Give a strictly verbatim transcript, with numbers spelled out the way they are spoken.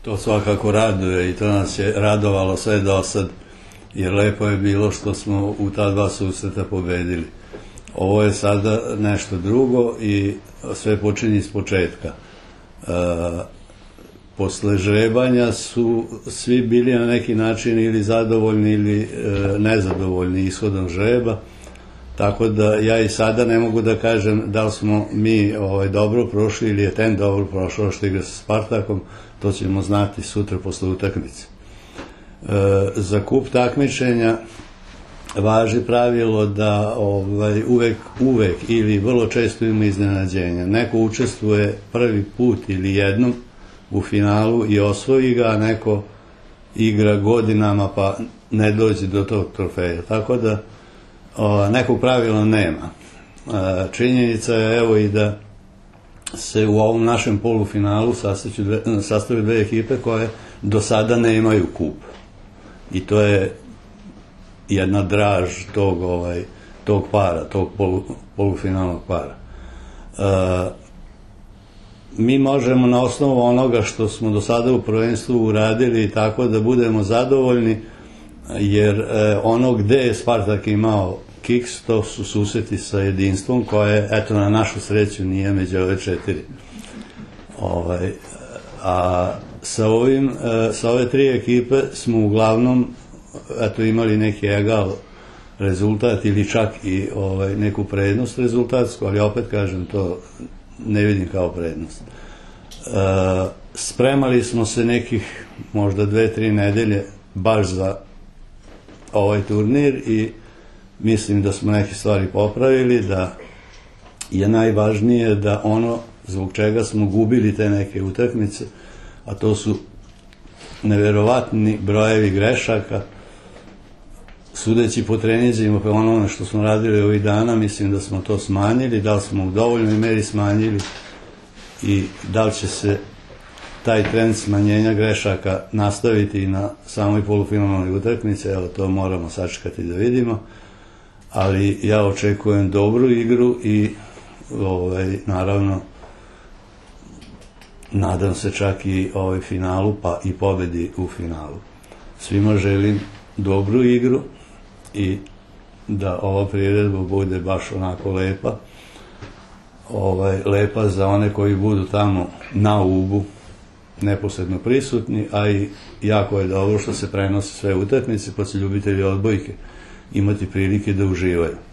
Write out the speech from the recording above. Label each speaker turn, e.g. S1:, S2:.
S1: To svakako raduje i to nas je radovalo sve do sad, jer lepo je bilo što smo u ta dva susreta pobedili. Ovo je sada nešto drugo i sve počinje iz početka. E, posle žrebanja su svi bili na neki način ili zadovoljni ili e, nezadovoljni ishodom žreba, tako da ja i sada ne mogu da kažem da li smo mi ovaj, dobro prošli ili je ten dobro prošao što igra sa Spartakom, to ćemo znati sutra posle utakmice. E, za kup takmičenja važi pravilo da ovaj, uvek, uvek ili vrlo često ima iznenađenja. Neko učestvuje prvi put ili jednom u finalu i osvoji ga, a neko igra godinama pa ne dođe do tog trofeja. Tako da o, nekog pravila nema. E, činjenica je evo i da se u ovom našem polufinalu sastavljaju dve ekipe koje do sada ne imaju kup. I to je jedna draž tog, ovaj, tog para, tog polu, polufinalnog para. E, mi možemo na osnovu onoga što smo do sada u prvenstvu uradili tako da budemo zadovoljni, jer e, ono gde je Spartak imao kiks, to su susreti sa Jedinstvom koje, eto, na našu sreću nije među ove četiri. Ovaj, a sa ovim, e, sa ove tri ekipe smo uglavnom eto, imali neki egal rezultat ili čak i ovaj, neku prednost rezultatsku, ali opet kažem, to ne vidim kao prednost. E, spremali smo se nekih možda dve, tri nedelje baš za ovaj turnir i mislim da smo neke stvari popravili, da je najvažnije da ono zbog čega smo gubili te neke utakmice, a to su neverovatni brojevi grešaka, sudeći po treninzima, pa ono što smo radili ovih dana, mislim da smo to smanjili, da li smo u dovoljnoj meri smanjili i da li će se taj trend smanjenja grešaka nastaviti i na samoj polufinalnoj utakmici, evo to moramo sačekati da vidimo, ali ja očekujem dobru igru i ovaj, naravno nadam se čak i ovaj finalu, pa i pobedi u finalu. Svima želim dobru igru i da ova priredba bude baš onako lepa, ovaj, lepa za one koji budu tamo na Ubu neposredno prisutni, a i jako je dobro što se prenose sve utakmice, pa će ljubitelji odbojke imati prilike da uživaju.